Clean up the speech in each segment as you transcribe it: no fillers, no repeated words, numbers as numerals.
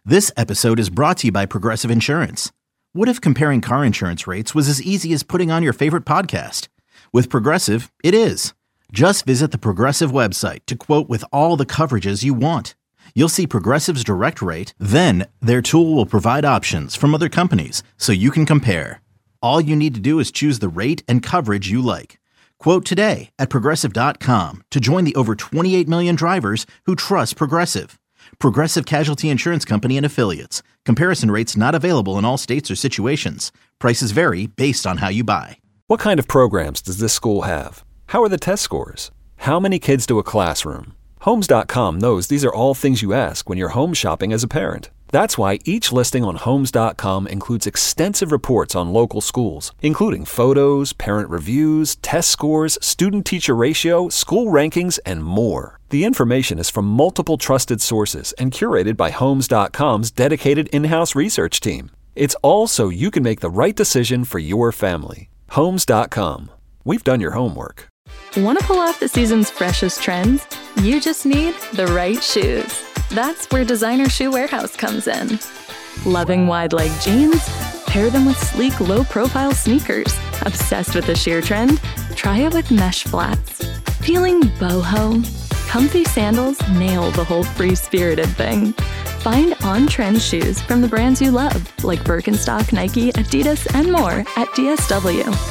This episode is brought to you by Progressive Insurance. What if comparing car insurance rates was as easy as putting on your favorite podcast? With Progressive, it is. Just visit the Progressive website to quote with all the coverages you want. You'll see Progressive's direct rate, then their tool will provide options from other companies so you can compare. All you need to do is choose the rate and coverage you like. Quote today at Progressive.com to join the over 28 million drivers who trust Progressive. Progressive Casualty Insurance Company and Affiliates. Comparison rates not available in all states or situations. Prices vary based on how you buy. What kind of programs does this school have? How are the test scores? How many kids do a classroom? Homes.com knows these are all things you ask when you're home shopping as a parent. That's why each listing on Homes.com includes extensive reports on local schools, including photos, parent reviews, test scores, student-teacher ratio, school rankings, and more. The information is from multiple trusted sources and curated by Homes.com's dedicated in-house research team. It's all so you can make the right decision for your family. Homes.com. We've done your homework. Want to pull off the season's freshest trends? You just need the right shoes. That's where Designer Shoe Warehouse comes in. Loving wide-leg jeans? Pair them with sleek, low-profile sneakers. Obsessed with the sheer trend? Try it with mesh flats. Feeling boho? Comfy sandals nail the whole free-spirited thing. Find on-trend shoes from the brands you love, like Birkenstock, Nike, Adidas, and more at DSW.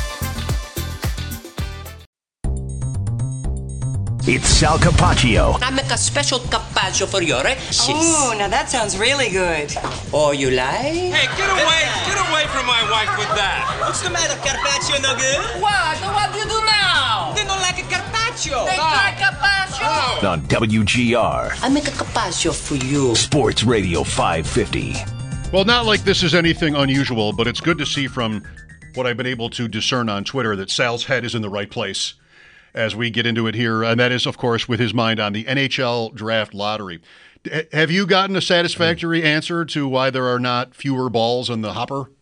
It's Sal Capaccio. I make a special carpaccio for your exes. Oh, now that sounds really good. Oh, you like? Hey, get away from my wife with that. What's the matter, carpaccio no good? What do you do now? They don't like a carpaccio. They like carpaccio. On WGR. I make a carpaccio for you. Sports Radio 550. Well, not like this is anything unusual, but it's good to see from what I've been able to discern on Twitter that Sal's head is in the right place as we get into it here, and that is, of course, with his mind on the NHL Draft Lottery. Have you gotten a satisfactory answer to why there are not fewer balls in the hopper?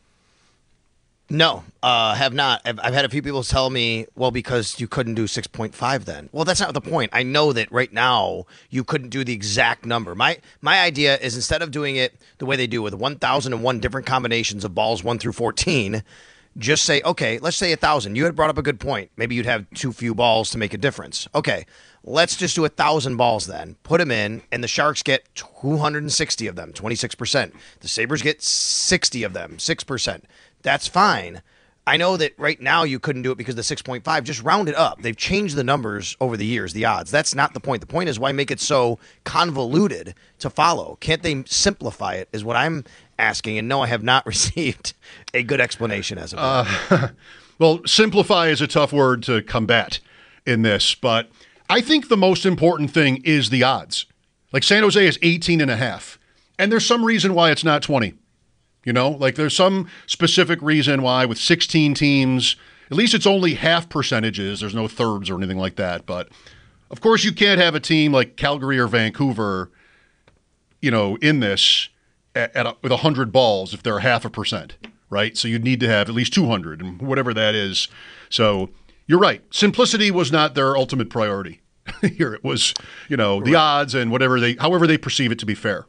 No, have not. I've had a few people tell me, well, because you couldn't do 6.5 then. Well, that's not the point. I know that right now you couldn't do the exact number. My idea is instead of doing it the way they do with 1,001 different combinations of balls 1 through 14, just say, okay, let's say 1,000. You had brought up a good point. Maybe you'd have too few balls to make a difference. Okay, let's just do 1,000 balls then. Put them in, and the Sharks get 260 of them, 26%. The Sabres get 60 of them, 6%. That's fine. I know that right now you couldn't do it because of the 6.5. Just round it up. They've changed the numbers over the years, the odds. That's not the point. The point is why make it so convoluted to follow? Can't they simplify it is what I'm asking. And no, I have not received a good explanation as of yet. Well, simplify is a tough word to combat in this, but I think the most important thing is the odds. Like San Jose is 18.5, and there's some reason why it's not 20. You know, like there's some specific reason why with 16 teams, at least it's only half percentages. There's no thirds or anything like that. But of course, you can't have a team like Calgary or Vancouver, you know, in this with 100 balls if they're 0.5%, right? So you'd need to have at least 200 and whatever that is. So you're right. Simplicity was not their ultimate priority here. It was, you know, the odds and however they perceive it to be fair.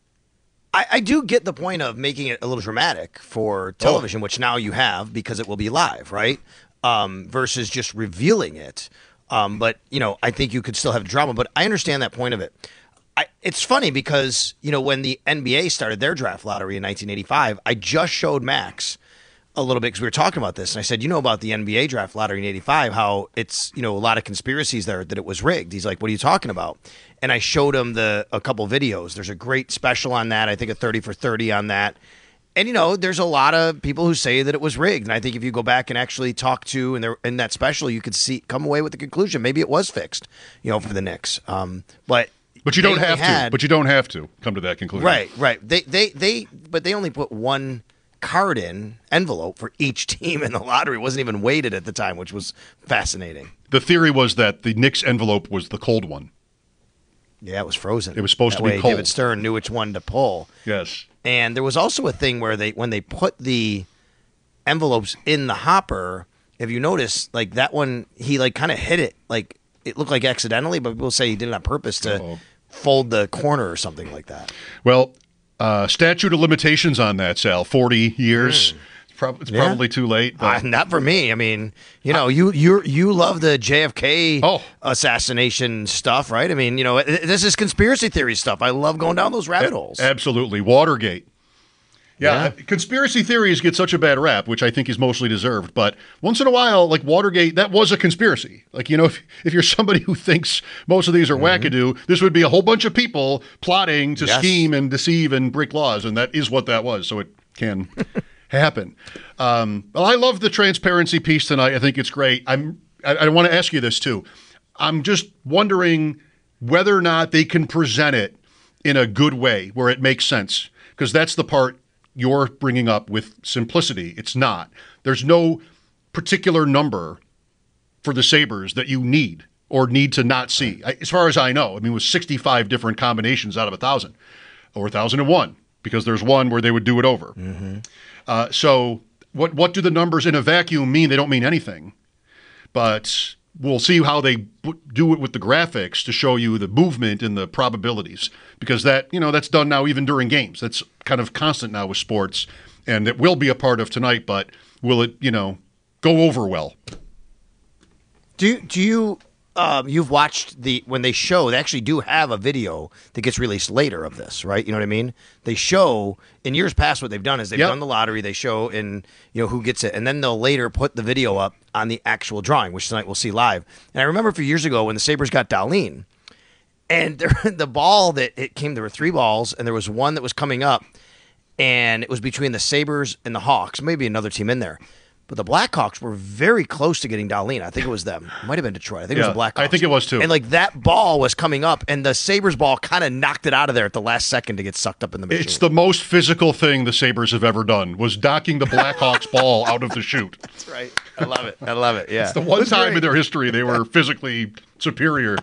I do get the point of making it a little dramatic for television, which now you have because it will be live, right? Versus just revealing it. But, you know, I think you could still have drama, but I understand that point of it. It's funny because, you know, when the NBA started their draft lottery in 1985, I just showed Max a little bit because we were talking about this. And I said, you know about the NBA draft lottery in 85, how it's, you know, a lot of conspiracies there that it was rigged. He's like, what are you talking about? And I showed him a couple videos. There's a great special on that. I think a 30 for 30 on that. And, you know, there's a lot of people who say that it was rigged. And I think if you go back and actually talk to, and in that special, you could come away with the conclusion. Maybe it was fixed, you know, for the Knicks. But you don't have to. But you don't have to come to that conclusion. Right. But they only put one card in envelope for each team in the lottery. It wasn't even weighted at the time, which was fascinating. The theory was that the Knicks envelope was the cold one. Yeah, it was frozen. It was supposed that to be way cold. David Stern knew which one to pull. Yes. And there was also a thing where when they put the envelopes in the hopper, if you notice, like that one, he like kind of hit it. Like it looked like accidentally, but people say he did it on purpose to fold the corner or something like that. Well, statute of limitations on that, Sal, 40 years. It's probably too late. But Not for me. I mean, you love the JFK assassination stuff, right? I mean, this is conspiracy theory stuff. I love going down those rabbit holes. Absolutely. Watergate. Yeah, conspiracy theories get such a bad rap, which I think is mostly deserved. But once in a while, like Watergate, that was a conspiracy. Like, if you're somebody who thinks most of these are wackadoo, this would be a whole bunch of people plotting to scheme and deceive and break laws. And that is what that was. So it can happen. Well, I love the transparency piece tonight. I think it's great. I want to ask you this, too. I'm just wondering whether or not they can present it in a good way where it makes sense. Because that's the part you're bringing up with simplicity. It's not. There's no particular number for the Sabres that you need or need to not see. As far as I know, with 65 different combinations out of 1,000 or 1,001, because there's one where they would do it over. So what do the numbers in a vacuum mean? They don't mean anything. But we'll see how they do it with the graphics to show you the movement and the probabilities, because that's done now even during games. That's kind of constant now with sports, and it will be a part of tonight, but will it, go over well? Do you you've watched when they show, they actually do have a video that gets released later of this, right? You know what I mean? They show in years past what they've done is they've done the lottery, they show who gets it, and then they'll later put the video up on the actual drawing, which tonight we'll see live. And I remember a few years ago when the Sabres got Dahlin, and the ball that it came, there were 3 balls, and there was one that was coming up, and it was between the Sabres and the Hawks, maybe another team in there. But the Blackhawks were very close to getting Dahlin. I think it was them. It might have been Detroit. I think it was the Blackhawks. I think it was too. And that ball was coming up, and the Sabres ball kind of knocked it out of there at the last second to get sucked up in the machine. It's the most physical thing the Sabres have ever done, was knocking the Blackhawks ball out of the chute. That's right. I love it. Yeah. It's the one time in their history they were physically superior.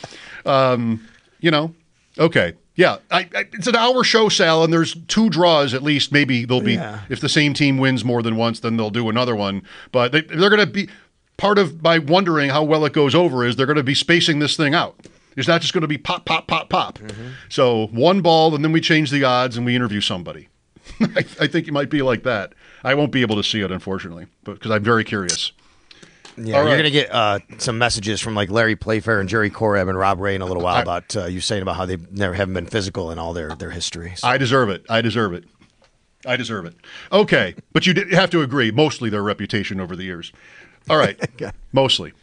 Okay. Yeah, it's an hour show, Sal, and there's 2 draws at least. Maybe there'll be, if the same team wins more than once, then they'll do another one. But they're going to be, part of my wondering how well it goes over is they're going to be spacing this thing out. It's not just going to be pop, pop, pop, pop. So 1 ball, and then we change the odds and we interview somebody. I think it might be like that. I won't be able to see it, unfortunately, because I'm very curious. Yeah, you're going to get some messages from Larry Playfair and Jerry Korab and Rob Ray in a little while about you saying about how they never haven't been physical in all their history. So. I deserve it. Okay, but you have to agree, mostly their reputation over the years. All right, mostly.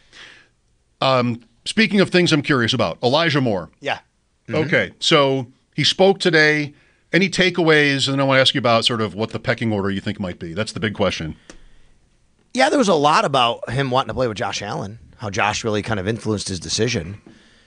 Speaking of things I'm curious about, Elijah Moore. Yeah. Okay, so he spoke today. Any takeaways? And then I want to ask you about sort of what the pecking order you think might be. That's the big question. Yeah, there was a lot about him wanting to play with Josh Allen, how Josh really kind of influenced his decision.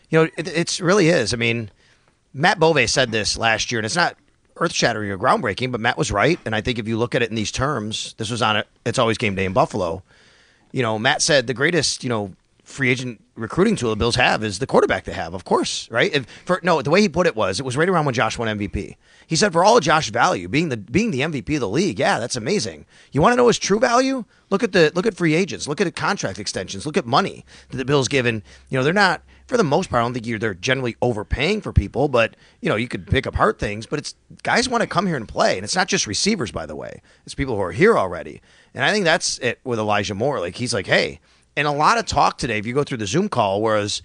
It really is. Matt Bove said this last year, and it's not earth-shattering or groundbreaking, but Matt was right. And I think if you look at it in these terms, this was on it. It's Always Game Day in Buffalo. Matt said the greatest, free agent recruiting tool the Bills have is the quarterback they have, of course, right? The way he put it was right around when Josh won MVP. He said, for all of Josh's value, being the MVP of the league, yeah, that's amazing. You want to know his true value? Look at free agents, look at contract extensions, look at money that the Bills given. They're not, for the most part, I don't think they're generally overpaying for people, but you could pick apart things. But it's guys want to come here and play, and it's not just receivers, by the way. It's people who are here already, and I think that's it with Elijah Moore. He's like, hey. And a lot of talk today, if you go through the Zoom call, whereas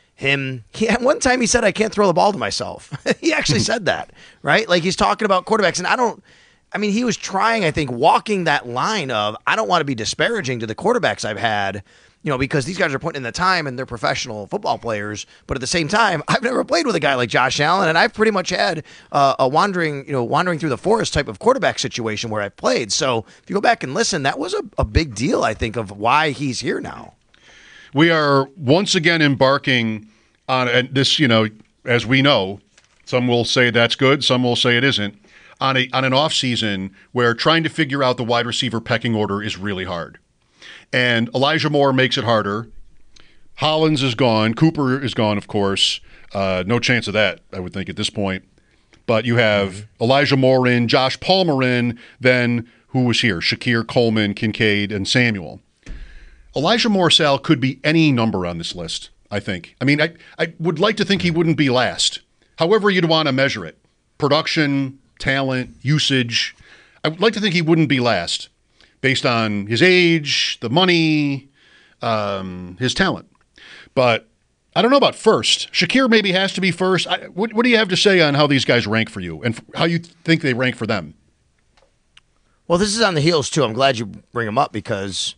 at one time he said, I can't throw the ball to myself. He actually said that, right? He's talking about quarterbacks. And he was trying, I think, walking that line of, I don't want to be disparaging to the quarterbacks I've had, because these guys are putting in the time and they're professional football players. But at the same time, I've never played with a guy like Josh Allen, and I've pretty much had a wandering through the forest type of quarterback situation where I've played. So if you go back and listen, that was a big deal, I think, of why he's here now. We are once again embarking on this, as we know, some will say that's good, some will say it isn't, on an off season where trying to figure out the wide receiver pecking order is really hard. And Elijah Moore makes it harder. Hollins is gone. Cooper is gone, of course. No chance of that, I would think, at this point. But you have Elijah Moore in, Josh Palmer in, then who was here? Shakir, Coleman, Kincaid, and Samuel. Elijah Moore, Sal, could be any number on this list, I think. I would like to think he wouldn't be last. however you'd want to measure it, production, talent, usage, I would like to think he wouldn't be last based on his age, the money, his talent. But I don't know about first. Shakir maybe has to be first. What do you have to say on how these guys rank for you and how you think they rank for them? Well, this is on the heels, too. I'm glad you bring them up because,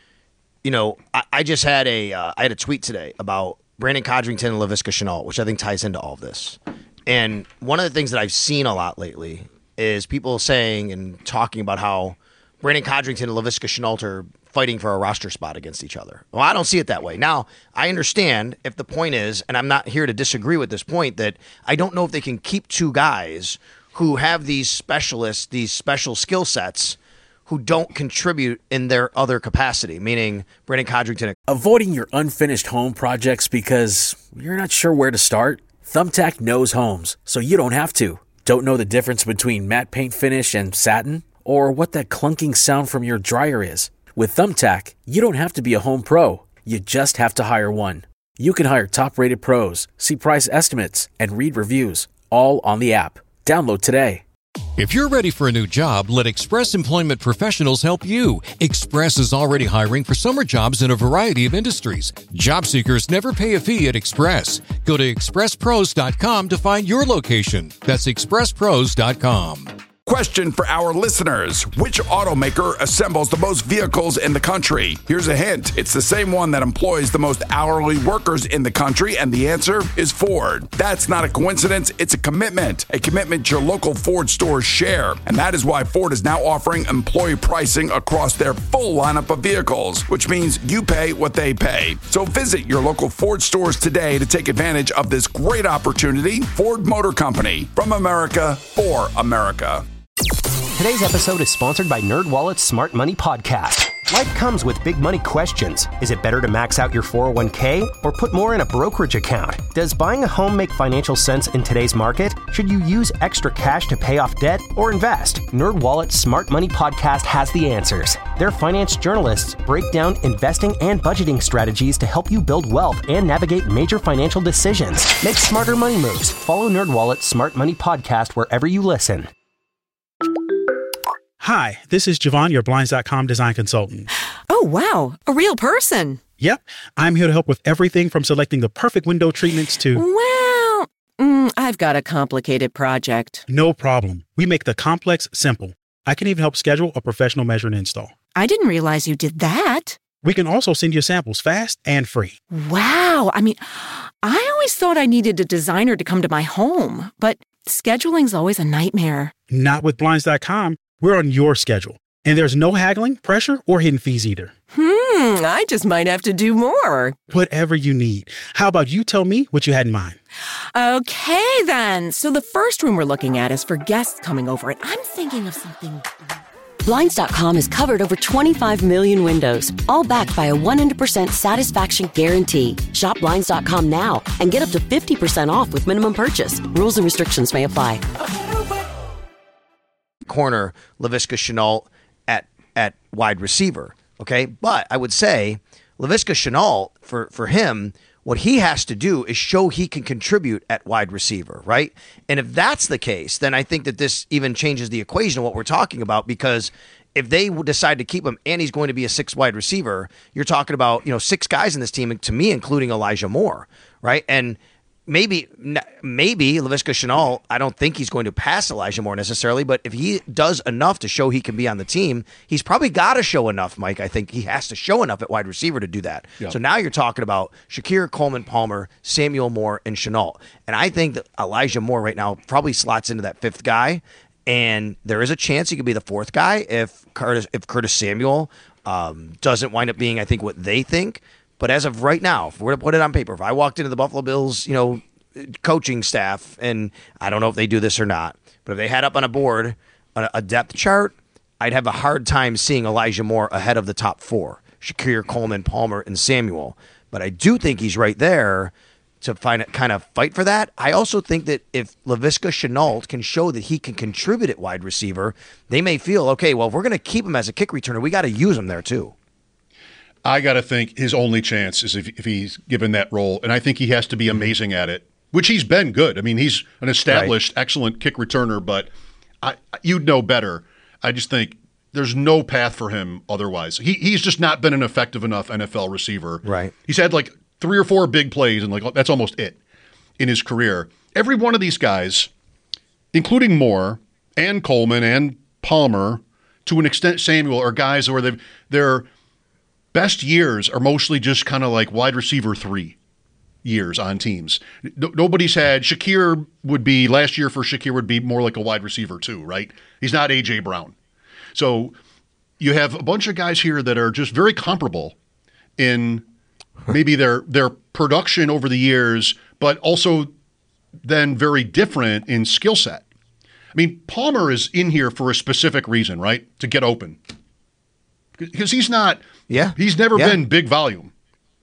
I just had I had a tweet today about Brandon Codrington and Laviska Shenault, which I think ties into all of this. And one of the things that I've seen a lot lately is people saying and talking about how Brandon Codrington and Laviska Shenault are fighting for a roster spot against each other. Well, I don't see it that way. Now, I understand if the point is, and I'm not here to disagree with this point, that I don't know if they can keep two guys who have these specialists, these special skill sets, who don't contribute in their other capacity, meaning Brandon Codrington. Avoiding your unfinished home projects because you're not sure where to start? Thumbtack knows homes, so you don't have to. Don't know the difference between matte paint finish and satin? Or what that clunking sound from your dryer is? With Thumbtack, you don't have to be a home pro. You just have to hire one. You can hire top-rated pros, see price estimates, and read reviews, all on the app. Download today. If you're ready for a new job, let Express Employment Professionals help you. Express is already hiring for summer jobs in a variety of industries. Job seekers never pay a fee at Express. Go to expresspros.com to find your location. That's expresspros.com. Question for our listeners. Which automaker assembles the most vehicles in the country? Here's a hint. It's the same one that employs the most hourly workers in the country, and the answer is Ford. That's not a coincidence. It's a commitment your local Ford stores share. And that is why Ford is now offering employee pricing across their full lineup of vehicles, which means you pay what they pay. So visit your local Ford stores today to take advantage of this great opportunity. Ford Motor Company, from America for America. Today's episode is sponsored by NerdWallet's Smart Money Podcast. Life comes with big money questions. Is it better to max out your 401k or put more in a brokerage account? Does buying a home make financial sense in today's market? Should you use extra cash to pay off debt or invest? NerdWallet's Smart Money Podcast has the answers. Their finance journalists break down investing and budgeting strategies to help you build wealth and navigate major financial decisions. Make smarter money moves. Follow NerdWallet's Smart Money Podcast wherever you listen. Hi, this is Javon, your Blinds.com design consultant. Oh, wow. A real person. Yep. I'm here to help with everything from selecting the perfect window treatments to... Well, I've got a complicated project. No problem. We make the complex simple. I can even help schedule a professional measure and install. I didn't realize you did that. We can also send you samples fast and free. Wow. I always thought I needed a designer to come to my home, but scheduling's always a nightmare. Not with Blinds.com. We're on your schedule, and there's no haggling, pressure, or hidden fees either. I just might have to do more. Whatever you need. How about you tell me what you had in mind? Okay, then. So the first room we're looking at is for guests coming over, and I'm thinking of something... Blinds.com has covered over 25 million windows, all backed by a 100% satisfaction guarantee. Shop Blinds.com now and get up to 50% off with minimum purchase. Rules and restrictions may apply. Corner Laviska Shenault at wide receiver. Okay, but I would say Laviska Shenault, for him, what he has to do is show he can contribute at wide receiver, right? And if that's the case, then I think that this even changes the equation of what we're talking about, because if they decide to keep him and he's going to be a 6 wide receiver, you're talking about 6 guys in this team, to me, including Elijah Moore, right? And maybe Laviska Shenault, I don't think he's going to pass Elijah Moore necessarily, but if he does enough to show he can be on the team, he's probably got to show enough, Mike. I think he has to show enough at wide receiver to do that. Yeah. So now you're talking about Shakir, Coleman, Palmer, Samuel Moore, and Shenault. And I think that Elijah Moore right now probably slots into that 5th guy, and there is a chance he could be the 4th guy if Curtis Samuel doesn't wind up being, I think, what they think. But as of right now, if we're to put it on paper, if I walked into the Buffalo Bills, coaching staff, and I don't know if they do this or not, but if they had up on a board a depth chart, I'd have a hard time seeing Elijah Moore ahead of the top 4, Shakir, Coleman, Palmer, and Samuel. But I do think he's right there to kind of fight for that. I also think that if Laviska Shenault can show that he can contribute at wide receiver, they may feel, okay, well, if we're going to keep him as a kick returner, we got to use him there too. I got to think his only chance is if he's given that role, and I think he has to be amazing at it. which he's been good. I mean, he's an established, excellent kick returner, but you'd know better. I just think there's no path for him otherwise. He's just not been an effective enough NFL receiver. Right. He's had like 3 or 4 big plays, and like that's almost it in his career. Every one of these guys, including Moore and Coleman and Palmer, to an extent Samuel, are guys where their best years are mostly just kind of like wide receiver 3 years on teams. Nobody's had last year for Shakir would be more like a wide receiver 2, right? He's not A.J. Brown. So you have a bunch of guys here that are just very comparable in maybe their production over the years, but also then very different in skill set. I mean, Palmer is in here for a specific reason, right? To get open. Because he's never been big volume.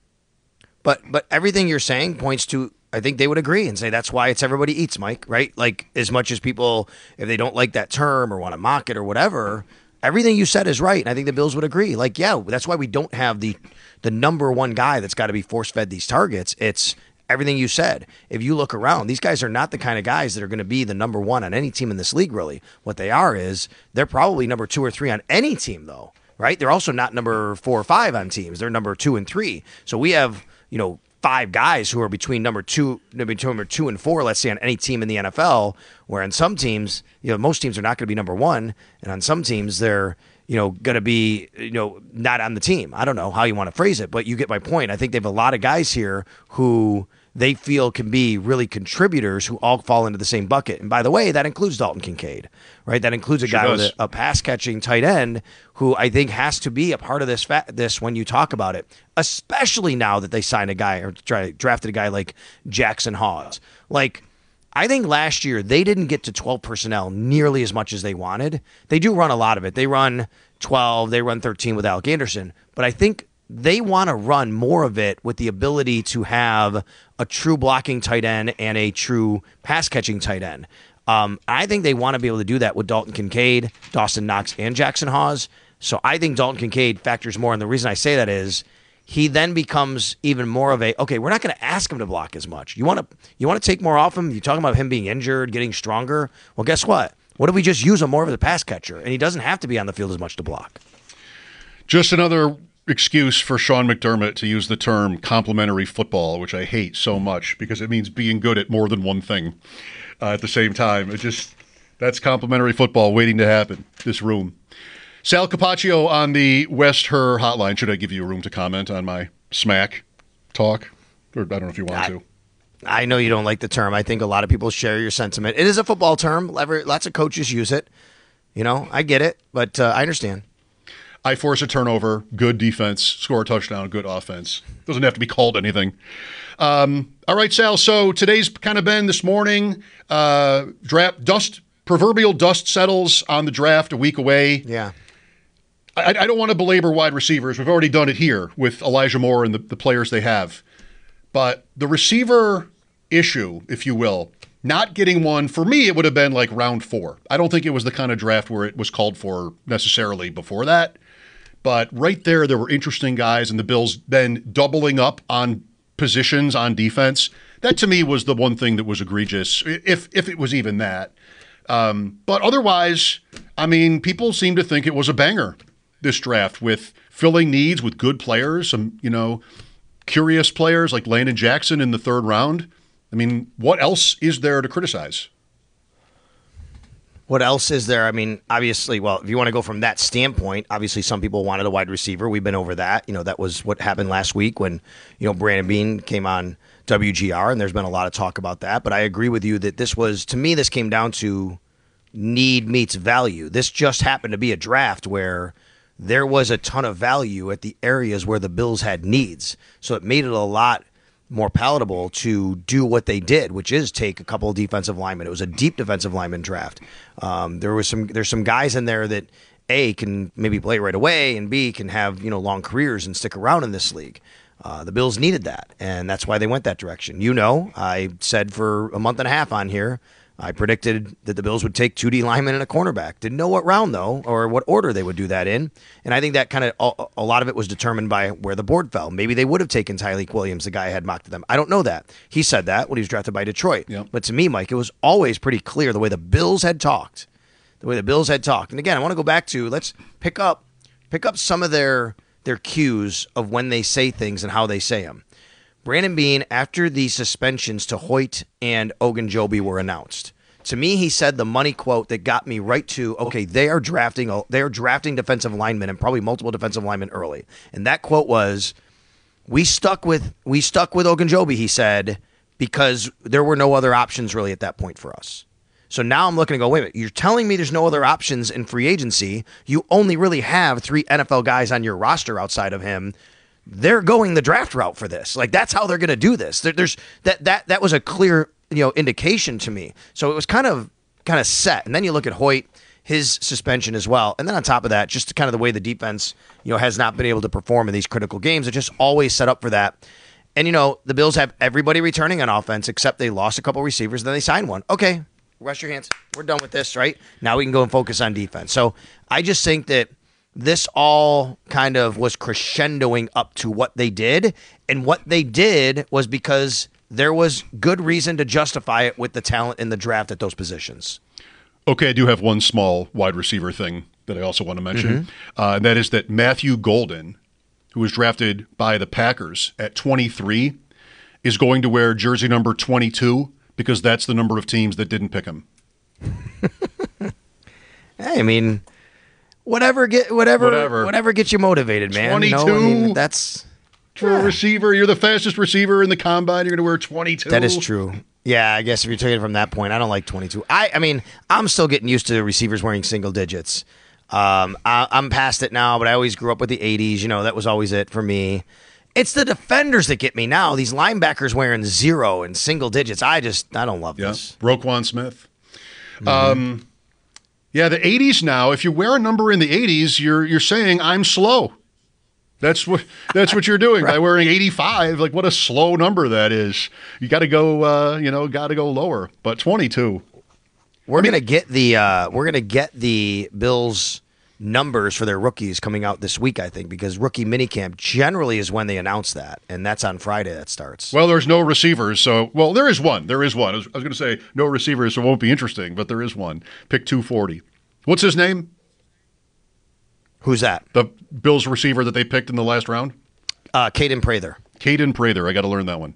But everything you're saying points to, I think they would agree and say that's why it's everybody eats, Mike, right? Like, as much as people, if they don't like that term or want to mock it or whatever, everything you said is right. And I think the Bills would agree. Like, yeah, that's why we don't have the number one guy that's got to be force-fed these targets. It's everything you said. If you look around, these guys are not the kind of guys that are going to be the number one on any team in this league, really. What they are is they're probably number 2 or 3 on any team, though, right? They're also not number 4 or 5 on teams. They're number 2 and 3. So we have, 5 guys who are between number 2 and 4, let's say, on any team in the NFL, where on some teams, most teams are not going to be number 1, and on some teams they're, going to be, not on the team. I don't know how you want to phrase it, but you get my point. I think they have a lot of guys here who they feel can be really contributors who all fall into the same bucket. And by the way, that includes Dalton Kincaid, right? That includes a guy with a pass-catching tight end who I think has to be a part of this when you talk about it, especially now that they signed a guy or drafted a guy like Jackson Hawes. Like, I think last year they didn't get to 12 personnel nearly as much as they wanted. They do run a lot of it. They run 12, they run 13 with Alec Anderson. But I think they want to run more of it with the ability to have a true blocking tight end and a true pass-catching tight end. I think they want to be able to do that with Dalton Kincaid, Dawson Knox, and Jackson Hawes. So I think Dalton Kincaid factors more, and the reason I say that is he then becomes even more of okay, we're not going to ask him to block as much. You want to take more off him? You're talking about him being injured, getting stronger. Well, guess what? What if we just use him more as a pass catcher, and he doesn't have to be on the field as much to block? Just another excuse for Sean McDermott to use the term complementary football, which I hate so much because it means being good at more than one thing at the same time. That's complementary football waiting to happen, this room. Sal Capaccio on the West Her hotline. Should I give you room to comment on my smack talk? Or I don't know if you want to. I know you don't like the term. I think a lot of people share your sentiment. It is a football term. Lots of coaches use it. I get it, but I understand. I force a turnover, good defense, score a touchdown, good offense. Doesn't have to be called anything. All right, Sal. So today's kind of been this morning. Proverbial dust settles on the draft a week away. Yeah. I don't want to belabor wide receivers. We've already done it here with Elijah Moore and the players they have. But the receiver issue, if you will, not getting one, for me, it would have been like round 4. I don't think it was the kind of draft where it was called for necessarily before that. But right there were interesting guys, and the Bills then doubling up on positions on defense. That, to me, was the one thing that was egregious, if it was even that. But otherwise, I mean, people seem to think it was a banger, this draft, with filling needs with good players, some, curious players like Landon Jackson in the 3rd round. I mean, what else is there to criticize? What else is there? I mean, obviously, well, if you want to go from that standpoint, obviously some people wanted a wide receiver. We've been over that. That was what happened last week when, Brandon Beane came on WGR, and there's been a lot of talk about that. But I agree with you that this came down to need meets value. This just happened to be a draft where there was a ton of value at the areas where the Bills had needs. So it made it a lot more palatable to do what they did, which is take a couple of defensive linemen. It was a deep defensive lineman draft. There's some guys in there that A, can maybe play right away, and B, can have long careers and stick around in this league. The Bills needed that, and that's why they went that direction. I said for a month and a half on here, I predicted that the Bills would take 2 D linemen and a cornerback. Didn't know what round, though, or what order they would do that in. And I think that kind of a lot of it was determined by where the board fell. Maybe they would have taken Tyreek Williams, the guy I had mocked to them. I don't know that. He said that when he was drafted by Detroit. Yep. But to me, Mike, it was always pretty clear the way the Bills had talked. And again, I want to go back to, let's pick up some of their cues of when they say things and how they say them. Brandon Beane, after the suspensions to Hoyt and Ogunjobi were announced, to me, he said the money quote that got me right to, okay, they are drafting defensive linemen and probably multiple defensive linemen early. And that quote was, we stuck with Ogunjobi, he said, because there were no other options really at that point for us. So now I'm looking to go, wait a minute, you're telling me there's no other options in free agency. You only really have 3 NFL guys on your roster outside of him. They're going the draft route for this. Like, that's how they're going to do this. There's that was a clear, indication to me. So it was kind of set. And then you look at Hoyt, his suspension as well. And then on top of that, just kind of the way the defense, has not been able to perform in these critical games. It just always set up for that. And, the Bills have everybody returning on offense except they lost a couple receivers, then they signed one. Okay, wash your hands. We're done with this, right? Now we can go and focus on defense. So I just think that this all kind of was crescendoing up to what they did, and what they did was because there was good reason to justify it with the talent in the draft at those positions. Okay, I do have one small wide receiver thing that I also want to mention, and that is that Matthew Golden, who was drafted by the Packers at 23, is going to wear jersey number 22 because that's the number of teams that didn't pick him. Hey, I mean, whatever gets you motivated, man. 22. That's for a receiver. You're the fastest receiver in the combine. You're going to wear 22. That is true. Yeah, I guess if you're taking it from that point, I don't like 22. I mean, I'm still getting used to receivers wearing single digits. I'm past it now, but I always grew up with the 80s. That was always it for me. It's the defenders that get me now. These linebackers wearing 0 and single digits. I don't love this. Roquan Smith. Yeah, the 80s now, if you wear a number in the 80s, you're saying I'm slow. That's what you're doing right. By wearing 85. Like, what a slow number that is. You got to go lower. But 22. We're gonna get the Bills numbers for their rookies coming out this week, I think, because rookie minicamp generally is when they announce that, and that's on Friday that starts. Well, there's no receivers, so there is one. I was going to say no receivers, so it won't be interesting, but there is one. Pick 240. What's his name? Who's that? The Bills receiver that they picked in the last round? Caden Prather. Caden Prather. I got to learn that one.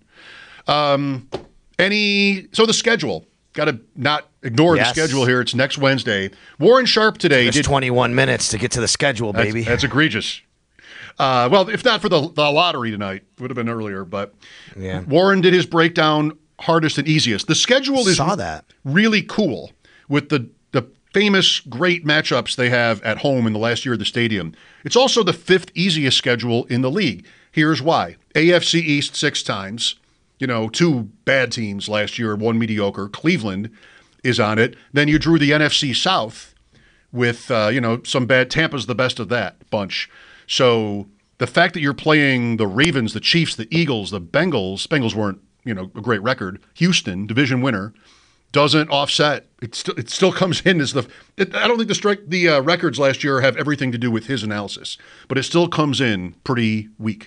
So the schedule. Got to not ignore the schedule here. It's next Wednesday. Warren Sharp today did 21 minutes to get to the schedule, baby. That's egregious. Well, if not for the lottery tonight, it would have been earlier. But yeah. Warren did his breakdown, hardest and easiest. The schedule is really cool with the famous great matchups they have at home in the last year of the stadium. It's also the 5th easiest schedule in the league. Here's why. AFC East 6 times. 2 bad teams last year, 1 mediocre. Cleveland is on it. Then you drew the NFC South with, some bad. Tampa's the best of that bunch. So the fact that you're playing the Ravens, the Chiefs, the Eagles, the Bengals weren't, a great record. Houston, division winner, doesn't offset. It still comes in as I don't think the records last year have everything to do with his analysis, but it still comes in pretty weak.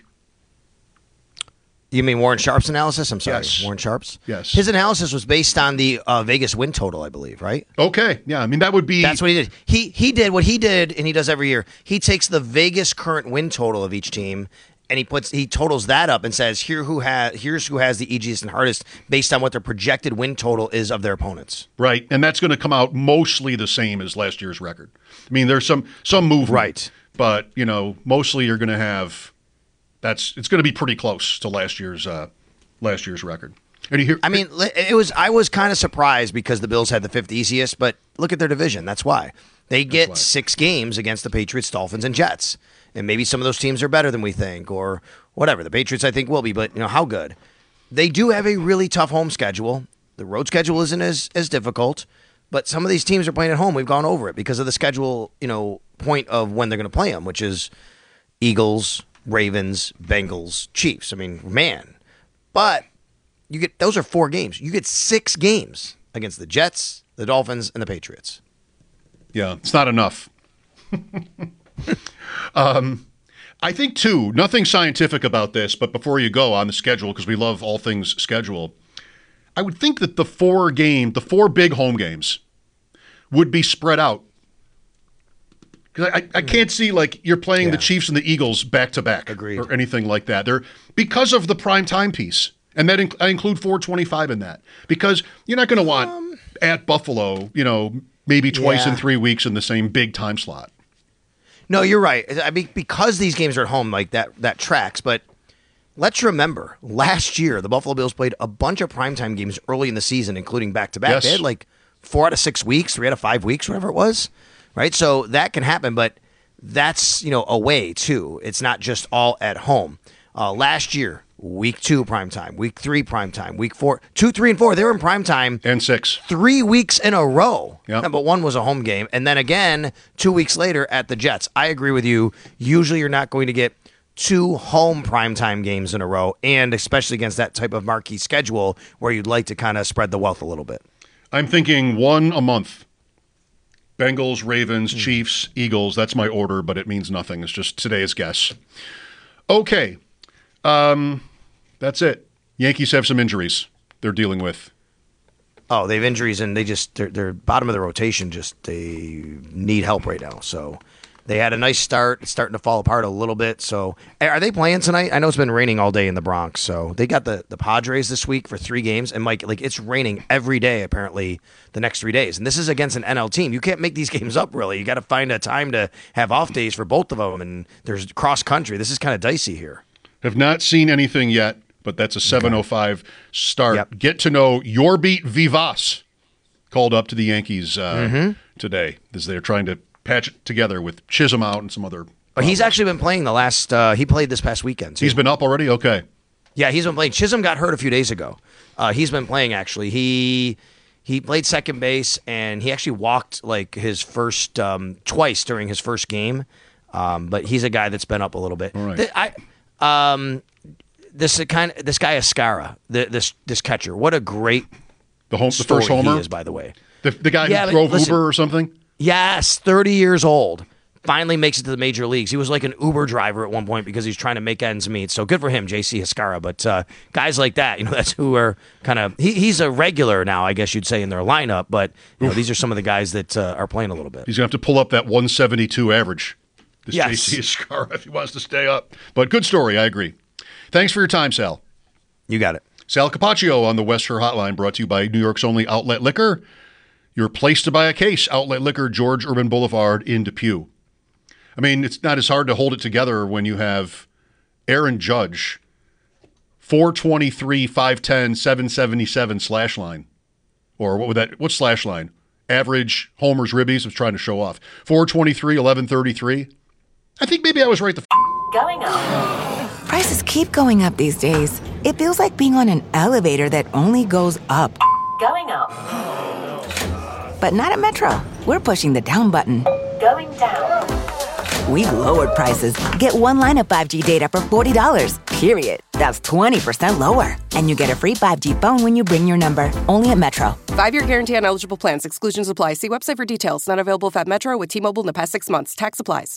You mean Warren Sharp's analysis? I'm sorry. Yes. Warren Sharp's? Yes. His analysis was based on the Vegas win total, I believe, right? Okay. Yeah. I mean, that would be... That's what he did. He did what he did, and he does every year. He takes the Vegas current win total of each team, and he totals that up and says, here's who has the easiest and hardest based on what their projected win total is of their opponents. Right. And that's going to come out mostly the same as last year's record. I mean, there's some movement. Right. But, mostly you're going to have... It's going to be pretty close to last year's record. And I was kind of surprised because the Bills had the 5th easiest, but look at their division. That's why. They get 6 games against the Patriots, Dolphins, and Jets. And maybe some of those teams are better than we think or whatever. The Patriots, I think, will be, but how good? They do have a really tough home schedule. The road schedule isn't as difficult, but some of these teams are playing at home. We've gone over it because of the schedule, point of when they're going to play them, which is Eagles, Ravens, Bengals, Chiefs. I mean, man. But those are 4 games. You get 6 games against the Jets, the Dolphins, and the Patriots. Yeah, it's not enough. I think, too, nothing scientific about this, but before you go on the schedule, because we love all things schedule, I would think that the four big home games would be spread out. Because I can't see, like, you're playing the Chiefs and the Eagles back-to-back. Agreed. Or anything like that. Because of the prime time piece. And that I include 425 in that. Because you're not going to want at Buffalo, maybe twice in 3 weeks in the same big time slot. No, you're right. I mean, because these games are at home, like that tracks. But let's remember, last year, the Buffalo Bills played a bunch of primetime games early in the season, including back-to-back. Yes. They had like 4 out of 6 weeks, 3 out of 5 weeks, whatever it was, right? So that can happen, but that's, away, too. It's not just all at home. Last year, week 2 primetime, week 3 primetime, week 4, 2, 3, and 4, they were in primetime. And 6. 3 weeks in a row. Yep. But one was a home game. And then again, 2 weeks later at the Jets. I agree with you. Usually you're not going to get 2 home primetime games in a row, and especially against that type of marquee schedule where you'd like to kind of spread the wealth a little bit. I'm thinking 1 a month. Bengals, Ravens, Chiefs, Eagles. That's my order, but it means nothing. It's just today's guess. Okay. That's it. Yankees have some injuries they're dealing with. Oh, they have injuries, and they're bottom of the rotation. They need help right now. So they had a nice start. It's starting to fall apart a little bit. So are they playing tonight? I know it's been raining all day in the Bronx. So they got the Padres this week for 3 games. And, Mike, like, it's raining every day, apparently, the next 3 days. And this is against an NL team. You can't make these games up, really. You got to find a time to have off days for both of them. And there's cross-country. This is kind of dicey here. Have not seen anything yet, but that's a 7:05 start. Yep. Get to know your beat Vivas called up to the Yankees today as they're trying to patch it together with Chisholm out and some other. But he's actually been playing the last. He played this past weekend, too. He's been up already? Okay. Yeah, he's been playing. Chisholm got hurt a few days ago. He's been playing, actually. He played second base, and he actually walked like his first twice during his first game. But he's a guy that's been up a little bit. All right. This guy Escara, this catcher. What a great the first homer he is, by the way. The guy who drove Uber or something. Yes, 30 years old. Finally makes it to the major leagues. He was like an Uber driver at one point because he's trying to make ends meet. So good for him, JC Escara. But guys like that, that's who are kind of he's a regular now, I guess you'd say, in their lineup. But these are some of the guys that are playing a little bit. He's gonna have to pull up that 172 average. This yes. JC Escara if he wants to stay up. But good story, I agree. Thanks for your time, Sal. You got it. Sal Capaccio on the West Shore Hotline, brought to you by New York's only outlet liquor. Your place to buy a case, Outlet Liquor, George Urban Boulevard in Depew. I mean, it's not as hard to hold it together when you have Aaron Judge, 423, 510, 777 slash line. Or what's slash line? Average homers, ribbies. I was trying to show off. 423, 1133. I think maybe I was right Going up. Prices keep going up these days. It feels like being on an elevator that only goes up. Going up. But not at Metro. We're pushing the down button. Going down. We've lowered prices. Get one line of 5G data for $40, period. That's 20% lower. And you get a free 5G phone when you bring your number. Only at Metro. 5-year guarantee on eligible plans. Exclusions apply. See website for details. Not available at Metro with T-Mobile in the past 6 months. Tax applies.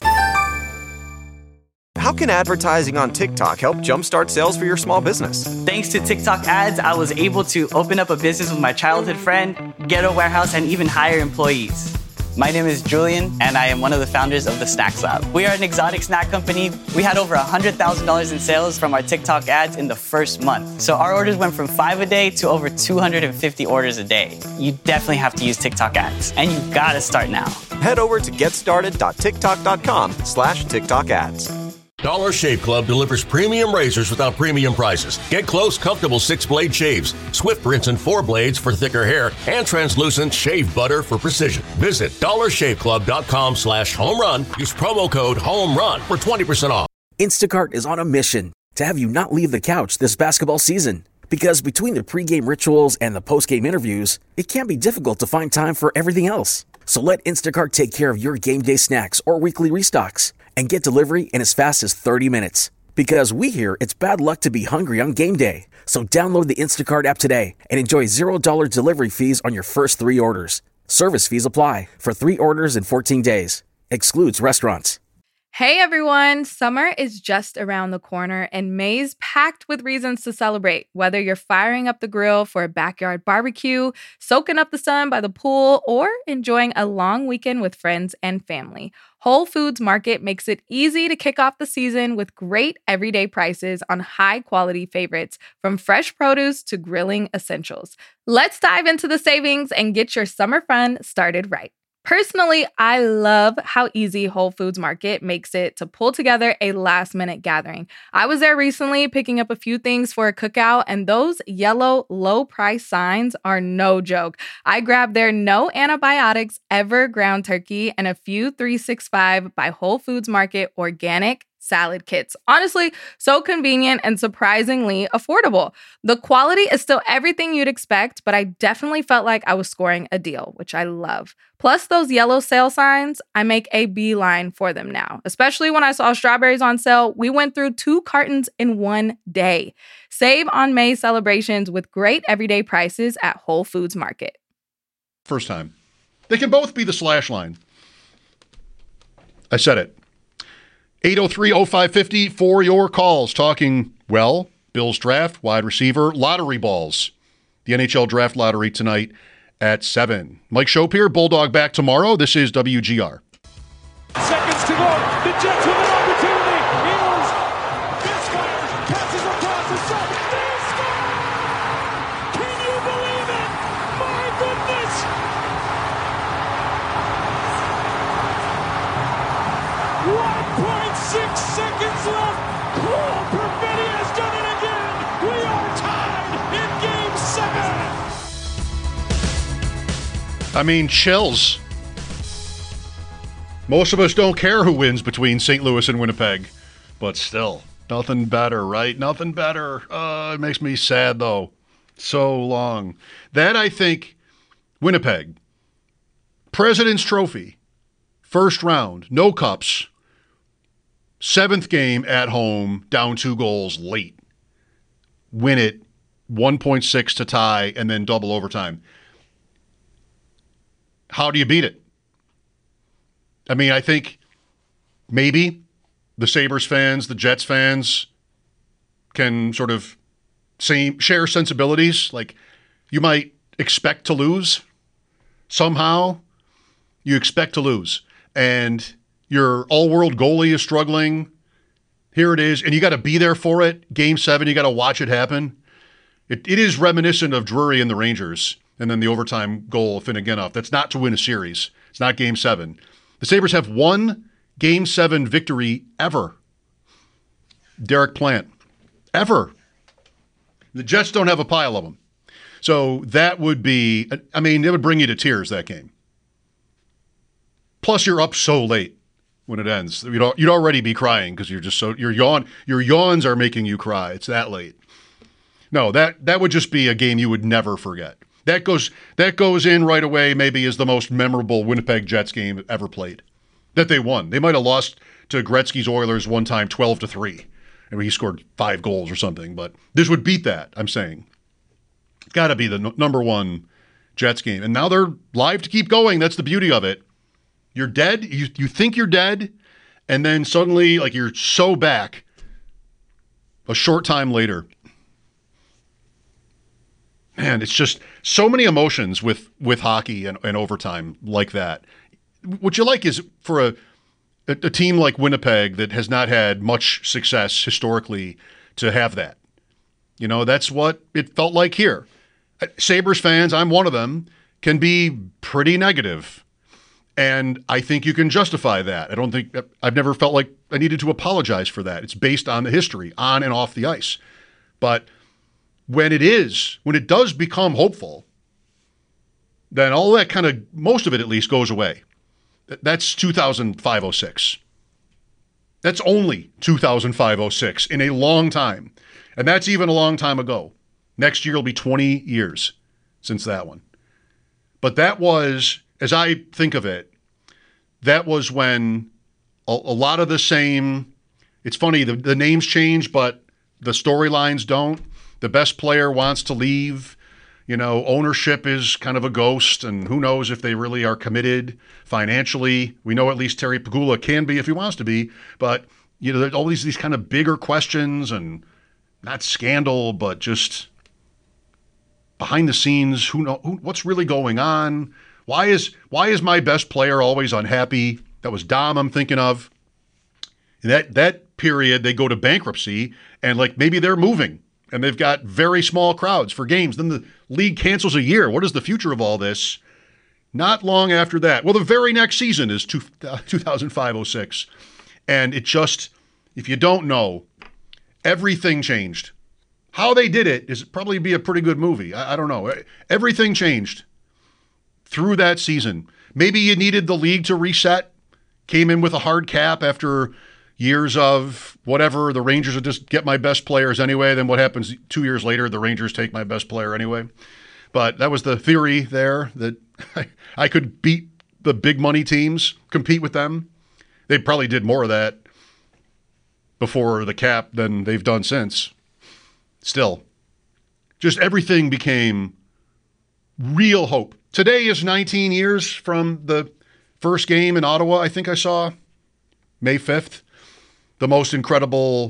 How can advertising on TikTok help jumpstart sales for your small business? Thanks to TikTok ads, I was able to open up a business with my childhood friend, get a warehouse, and even hire employees. My name is Julian, and I am one of the founders of the Snacks Lab. We are an exotic snack company. We had over $100,000 in sales from our TikTok ads in the first month. So our orders went from 5 a day to over 250 orders a day. You definitely have to use TikTok ads, and you gotta start now. Head over to getstarted.tiktok.com/TikTok ads. Dollar Shave Club delivers premium razors without premium prices. Get close, comfortable 6-blade shaves, swift rinse and 4 blades for thicker hair, and translucent shave butter for precision. Visit dollarshaveclub.com/homerun. Use promo code HOMERUN for 20% off. Instacart is on a mission to have you not leave the couch this basketball season. Because between the pregame rituals and the postgame interviews, it can be difficult to find time for everything else. So let Instacart take care of your game day snacks or weekly restocks and get delivery in as fast as 30 minutes. Because we hear it's bad luck to be hungry on game day. So download the Instacart app today and enjoy $0 delivery fees on your first 3 orders. Service fees apply for 3 orders in 14 days. Excludes restaurants. Hey everyone, summer is just around the corner and May's packed with reasons to celebrate. Whether you're firing up the grill for a backyard barbecue, soaking up the sun by the pool, or enjoying a long weekend with friends and family, Whole Foods Market makes it easy to kick off the season with great everyday prices on high-quality favorites, from fresh produce to grilling essentials. Let's dive into the savings and get your summer fun started right. Personally, I love how easy Whole Foods Market makes it to pull together a last-minute gathering. I was there recently picking up a few things for a cookout, and those yellow low-price signs are no joke. I grabbed their no antibiotics ever ground turkey and a few 365 by Whole Foods Market organic salad kits. Honestly, so convenient and surprisingly affordable. The quality is still everything you'd expect, but I definitely felt like I was scoring a deal, which I love. Plus those yellow sale signs, I make a beeline for them now. Especially when I saw strawberries on sale, we went through 2 cartons in one day. Save on May celebrations with great everyday prices at Whole Foods Market. First time. They can both be the slash line. I said it. 803-0550 for your calls. Talking, well, Bills draft, wide receiver, lottery balls. The NHL draft lottery tonight at 7. Mike Schopp, Bulldog back tomorrow. This is WGR. Seconds to go. The Jets with an opportunity. Eagles. Misfires. Passes across the side. They score! Can you believe it? My goodness! 1.6 seconds left. Paul Perfetti has done it again. We are tied in Game 7. I mean, chills. Most of us don't care who wins between St. Louis and Winnipeg, but still, nothing better, right? Nothing better. It makes me sad, though. So long. That, I think, Winnipeg, President's Trophy, first round, no cups, 7th game at home, down 2 goals late. Win it, 1.6 to tie, and then double overtime. How do you beat it? I mean, I think maybe the Sabres fans, the Jets fans can sort of share sensibilities. Like, you might expect to lose. Somehow, you expect to lose. And your all-world goalie is struggling. Here it is. And you got to be there for it. Game 7, you got to watch it happen. It is reminiscent of Drury and the Rangers. And then the overtime goal of Finneganoff. That's not to win a series. It's not Game 7. The Sabres have one Game 7 victory ever. Derek Plant. Ever. The Jets don't have a pile of them. So that would be, I mean, it would bring you to tears, that game. Plus, you're up so late when it ends. You'd already be crying because you're just your yawns are making you cry. It's that late. No, that would just be a game you would never forget. That goes in right away, maybe as the most memorable Winnipeg Jets game ever played. That they won. They might have lost to Gretzky's Oilers one time 12-3. And he scored 5 goals or something, but this would beat that, I'm saying. It's got to be the number one Jets game. And now they're live to keep going. That's the beauty of it. You're dead. You think you're dead, and then suddenly, like, you're so back a short time later. Man, it's just so many emotions with hockey and overtime like that. What you like is for a team like Winnipeg that has not had much success historically to have that. You know, that's what it felt like here. Sabres fans, I'm one of them, can be pretty negative. And I think you can justify that. I've never felt like I needed to apologize for that. It's based on the history, on and off the ice. But when it does become hopeful, then all that kind of, most of it at least, goes away. That's 2005-06. That's only 2005-06 in a long time. And that's even a long time ago. Next year will be 20 years since that one. But that was, as I think of it, that was when a lot of the same It's funny, the names change, but the storylines don't. The best player wants to leave. Ownership is kind of a ghost, and who knows if they really are committed financially. We know at least Terry Pegula can be if he wants to be, but there's always these kind of bigger questions, and not scandal, but just behind the scenes. What's really going on? Why is my best player always unhappy? That was Dom I'm thinking of. In that period, they go to bankruptcy, and maybe they're moving. And they've got very small crowds for games. Then the league cancels a year. What is the future of all this? Not long after that. Well, the very next season is 2005-06. And it just, if you don't know, everything changed. How they did it is probably be a pretty good movie. I don't know. Everything changed through that season. Maybe you needed the league to reset. Came in with a hard cap after years of whatever, the Rangers will just get my best players anyway. Then what happens 2 years later, the Rangers take my best player anyway. But that was the theory there, that I could beat the big money teams, compete with them. They probably did more of that before the cap than they've done since. Still, just everything became real hope. Today is 19 years from the first game in Ottawa, I think I saw, May 5th. The most incredible,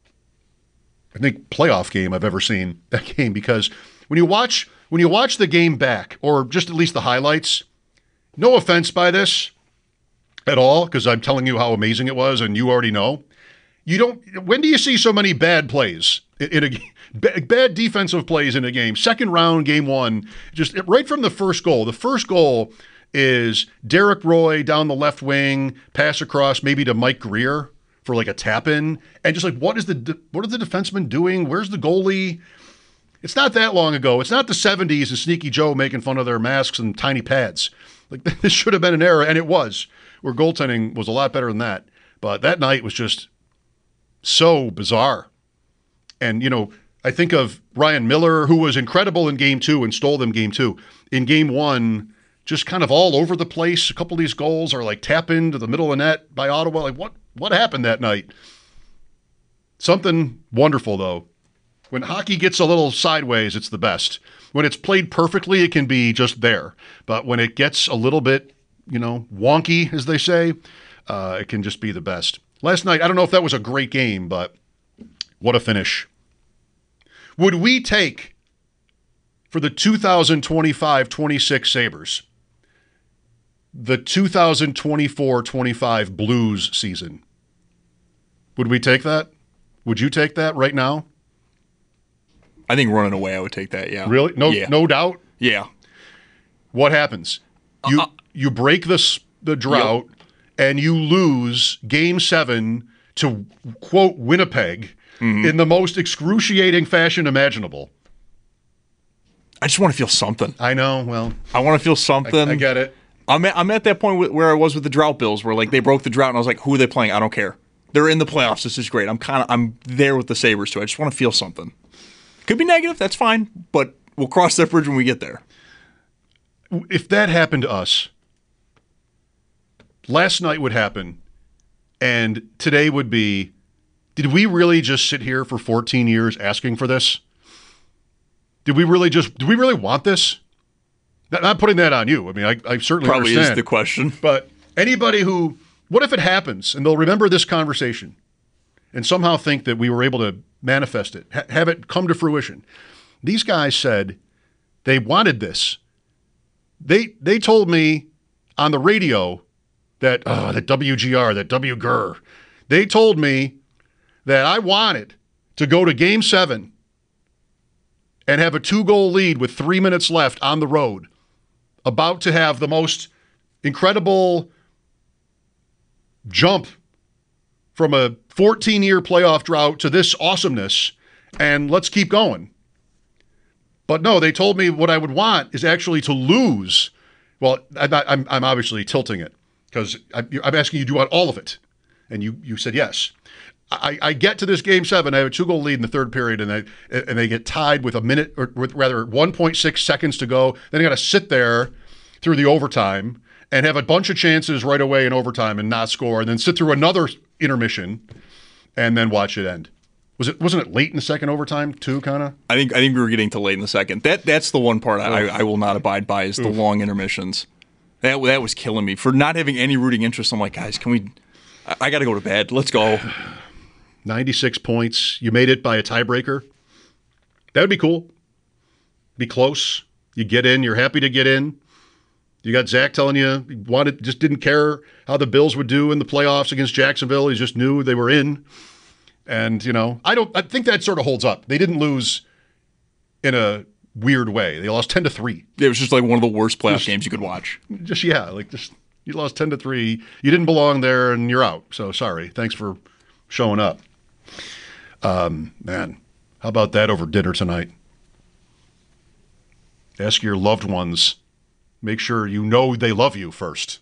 I think, playoff game I've ever seen, that game, because when you watch the game back, or just at least the highlights, no offense by this at all, because I'm telling you how amazing it was, and you already know. When do you see so many bad plays in a bad defensive plays in a game? Second round, game one, just right from the first goal. The first goal is Derek Roy down the left wing, pass across maybe to Mike Greer for a tap-in, and just what are the defensemen doing? Where's the goalie? It's not that long ago. It's not the 70s and Sneaky Joe making fun of their masks and tiny pads. This should have been an era, and it was, where goaltending was a lot better than that. But that night was just so bizarre. And, I think of Ryan Miller, who was incredible in Game 2 and stole them Game 2. In Game 1, just kind of all over the place. A couple of these goals are tap into the middle of the net by Ottawa. What happened that night? Something wonderful, though. When hockey gets a little sideways, it's the best. When it's played perfectly, it can be just there. But when it gets a little bit, wonky, as they say, it can just be the best. Last night, I don't know if that was a great game, but what a finish. Would we take, for the 2025-26 Sabres, the 2024-25 Blues season? Would we take that? Would you take that right now? I think running away, I would take that, yeah. Really? No doubt? Yeah. What happens? You break the drought, and you lose Game 7 to, quote, Winnipeg in the most excruciating fashion imaginable. I just want to feel something. I know, well. I want to feel something. I get it. I'm at that point where I was with the drought Bills, where they broke the drought, and I was like, who are they playing? I don't care. They're in the playoffs. This is great. I'm there with the Sabres, too. I just want to feel something. Could be negative. That's fine. But we'll cross that bridge when we get there. If that happened to us, last night would happen, and today would be, did we really just sit here for 14 years asking for this? Do we really want this? Not putting that on you. I mean, I certainly probably understand. Is the question. But anybody who, what if it happens and they'll remember this conversation and somehow think that we were able to manifest it, have it come to fruition? These guys said they wanted this. They told me on the radio that WGR, that WGR, they told me that I wanted to go to Game 7 and have a 2-goal lead with 3 minutes left on the road, about to have the most incredible jump from a 14-year playoff drought to this awesomeness, and let's keep going. But no, they told me what I would want is actually to lose. Well, I'm obviously tilting it because I'm asking you, do you want all of it? And you said yes. I get to this Game 7. I have a 2-goal lead in the third period, and they get tied with 1.6 seconds to go. Then they got to sit there through the overtime and have a bunch of chances right away in overtime and not score, and then sit through another intermission and then watch it end. Wasn't it late in the second overtime too, kind of? I think we were getting to late in the second. That's the one part I will not abide by is the long intermissions. That was killing me. For not having any rooting interest, I'm like, guys, I got to go to bed. Let's go. 96 points. You made it by a tiebreaker. That would be cool. Be close. You get in. You're happy to get in. You got Zach telling you he just didn't care how the Bills would do in the playoffs against Jacksonville. He just knew they were in. And, I think that sort of holds up. They didn't lose in a weird way. They lost 10-3. It was just like one of the worst playoff games you could watch. You lost 10-3. You didn't belong there and you're out. So sorry. Thanks for showing up. Man, how about that over dinner tonight? Ask your loved ones. Make sure you know they love you first.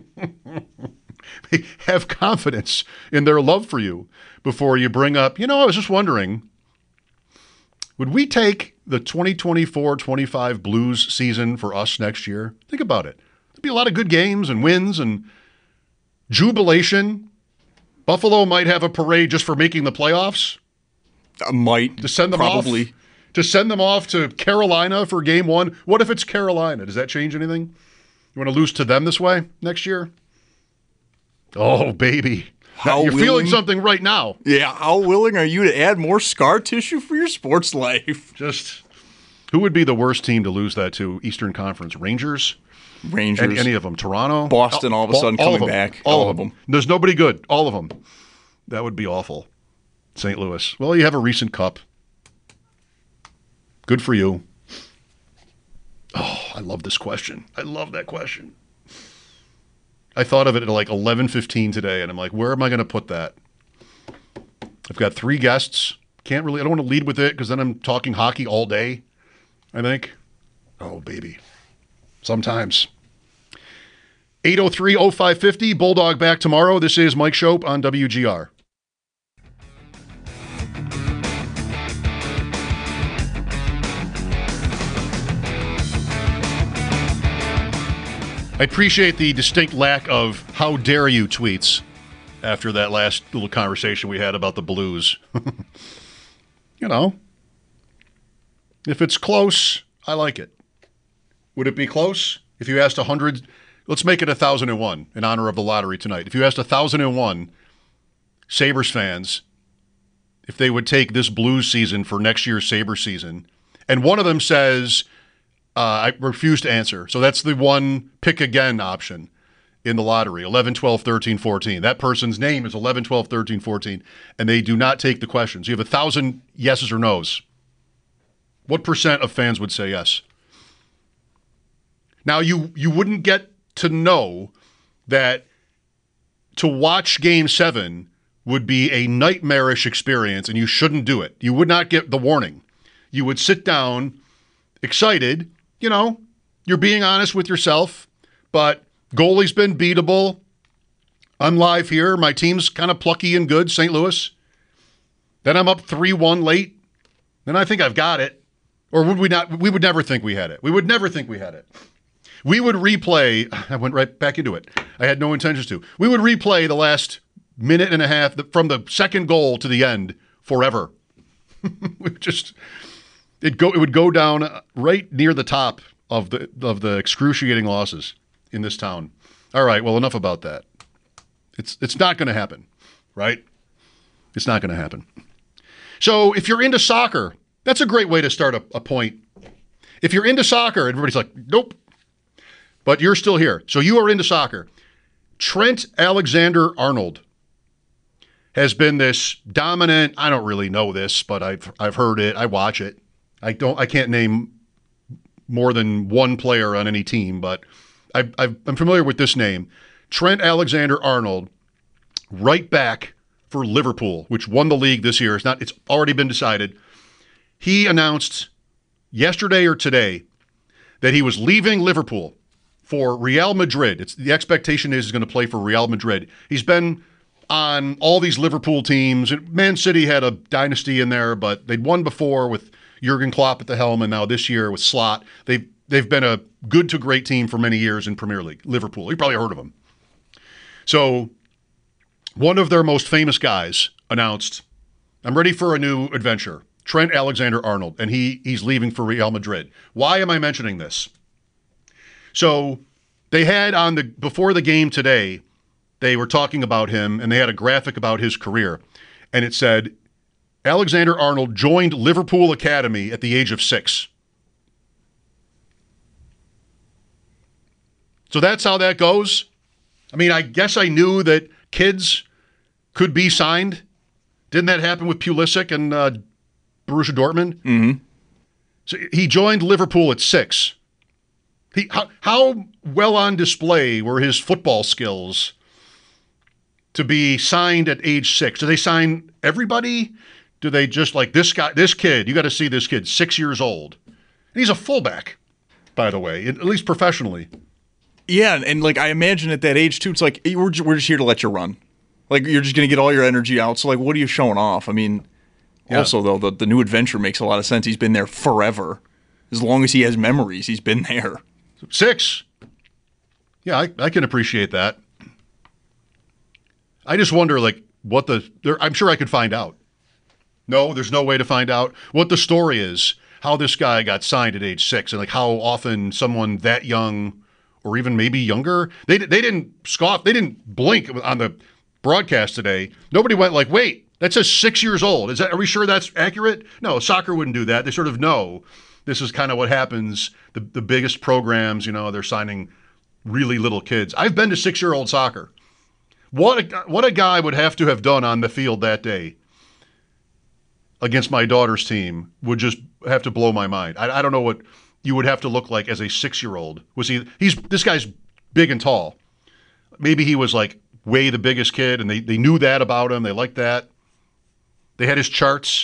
Have confidence in their love for you before you bring up, I was just wondering, would we take the 2024-25 Blues season for us next year? Think about it. There'd be a lot of good games and wins and jubilation. Buffalo might have a parade just for making the playoffs. Might. To send them probably. off. To send them off to Carolina for game one. What if it's Carolina? Does that change anything? You want to lose to them this way next year? Oh, baby. You're feeling something right now. Yeah, how willing are you to add more scar tissue for your sports life? Just, who would be the worst team to lose that to? Eastern Conference? Rangers? Any of them? Toronto? Boston all of a sudden coming back. All of them. There's nobody good. All of them. That would be awful. St. Louis. Well, you have a recent cup. Good for you. Oh, I love this question. I love that question. I thought of it at like 11:15 today, and I'm like, where am I going to put that? I've got 3 guests. I don't want to lead with it because then I'm talking hockey all day, I think. Oh, baby. Sometimes. 803-0550, Bulldog back tomorrow. This is Mike Schopp on WGR. I appreciate the distinct lack of "how dare you" tweets after that last little conversation we had about the Blues. If it's close, I like it. Would it be close if you asked 100? Let's make it 1,001 in honor of the lottery tonight. If you asked 1,001 Sabres fans if they would take this Blues season for next year's Sabres season, and one of them says, I refuse to answer. So that's the one pick again option in the lottery, 11, 12, 13, 14. That person's name is 11, 12, 13, 14, and they do not take the questions. You have 1,000 yeses or nos. What percent of fans would say yes? Now, you wouldn't get to know that to watch Game 7 would be a nightmarish experience, and you shouldn't do it. You would not get the warning. You would sit down excited. You're being honest with yourself, but goalie's been beatable. I'm live here. My team's kind of plucky and good, St. Louis. Then I'm up 3-1 late. Then I think I've got it. Or would we not? We would never think we had it. We would never think we had it. We would replay. I went right back into it. I had no intentions to. We would replay the last minute and a half from the second goal to the end forever. It would go down right near the top of the excruciating losses in this town. All right, well, enough about that. It's not going to happen, right? It's not going to happen. So if you're into soccer, that's a great way to start a point. If you're into soccer, everybody's like, nope. But you're still here. So you are into soccer. Trent Alexander-Arnold has been this dominant, I don't really know this, but I've heard it, I watch it. I can't name more than one player on any team, but I'm familiar with this name. Trent Alexander-Arnold, right back for Liverpool, which won the league this year. It's already been decided. He announced yesterday or today that he was leaving Liverpool for Real Madrid. The expectation is he's going to play for Real Madrid. He's been on all these Liverpool teams. Man City had a dynasty in there, but they'd won before with Jurgen Klopp at the helm, and now this year with Slot. They've been a good to great team for many years in Premier League. Liverpool. You probably heard of them. So one of their most famous guys announced, I'm ready for a new adventure. Trent Alexander-Arnold, and he's leaving for Real Madrid. Why am I mentioning this? So they had before the game today, they were talking about him, and they had a graphic about his career. And it said, Alexander-Arnold joined Liverpool Academy at the age of 6. So that's how that goes. I mean, I guess I knew that kids could be signed. Didn't that happen with Pulisic and Borussia Dortmund? Mm-hmm. So he joined Liverpool at 6. How well on display were his football skills to be signed at age 6? Do they sign everybody? Do they just like this kid? You got to see this kid, 6 years old. And he's a fullback, by the way, at least professionally. Yeah, and like I imagine at that age too, it's like we're just here to let you run. Like you're just going to get all your energy out. So like, what are you showing off? I mean, also though, the new adventure makes a lot of sense. He's been there forever. As long as he has memories, he's been there. 6. Yeah, I can appreciate that. I just wonder, like, I'm sure I could find out. No, there's no way to find out what the story is, how this guy got signed at age 6, and like how often someone that young, or even maybe younger, they didn't scoff, they didn't blink on the broadcast today. Nobody went like, wait, that says 6 years old. Are we sure that's accurate? No, soccer wouldn't do that. They sort of know this is kind of what happens. The biggest programs, they're signing really little kids. I've been to 6-year-old soccer. What a guy would have to have done on the field that day against my daughter's team would just have to blow my mind. I don't know what you would have to look like as a 6-year-old. This guy's big and tall. Maybe he was like way the biggest kid, and they knew that about him. They liked that. They had his charts.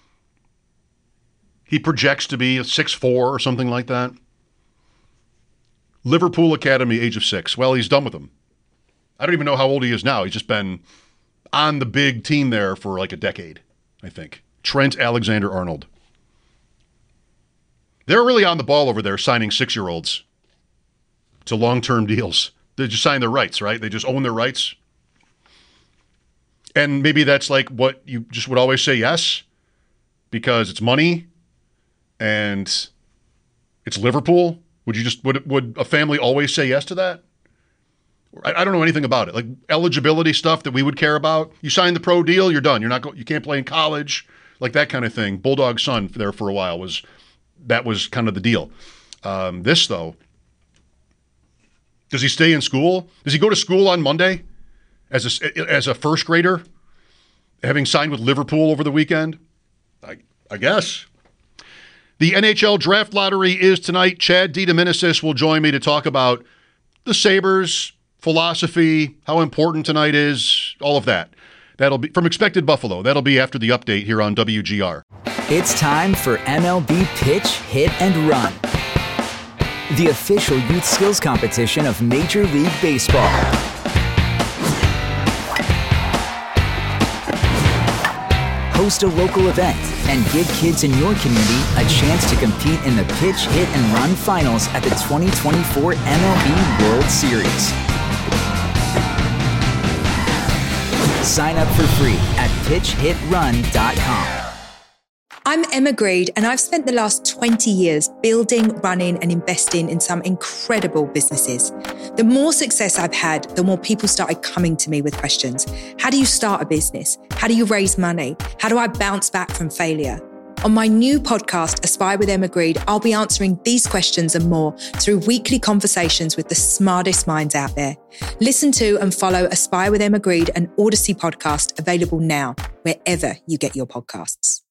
He projects to be a 6'4" or something like that. Liverpool Academy, age of 6. Well, he's done with them. I don't even know how old he is now. He's just been on the big team there for like a decade, I think. Trent Alexander-Arnold. They're really on the ball over there signing 6-year-olds to long-term deals. They just sign their rights, right? They just own their rights. And maybe that's like what you just would always say yes, because it's money and it's Liverpool. Would a family always say yes to that? I don't know anything about it. Like eligibility stuff that we would care about. You sign the pro deal, you're done. You can't play in college, like that kind of thing. Bulldog's son there for a while was kind of the deal. This though, does he stay in school? Does he go to school on Monday as a first grader, having signed with Liverpool over the weekend? I guess. The NHL Draft Lottery is tonight. Chad DiDomenicis will join me to talk about the Sabres, philosophy, how important tonight is, all of that. That'll be from Expected Buffalo. That'll be after the update here on WGR. It's time for MLB Pitch, Hit, and Run, the official youth skills competition of Major League Baseball. Host a local event and give kids in your community a chance to compete in the Pitch, Hit, and Run finals at the 2024 MLB World Series. Sign up for free at pitchhitrun.com. I'm Emma Greed, and I've spent the last 20 years building, running, and investing in some incredible businesses. The more success I've had, the more people started coming to me with questions. How do you start a business? How do you raise money? How do I bounce back from failure? On my new podcast, Aspire with Emma Greed, I'll be answering these questions and more through weekly conversations with the smartest minds out there. Listen to and follow Aspire with Emma Greed, an Odyssey podcast available now, wherever you get your podcasts.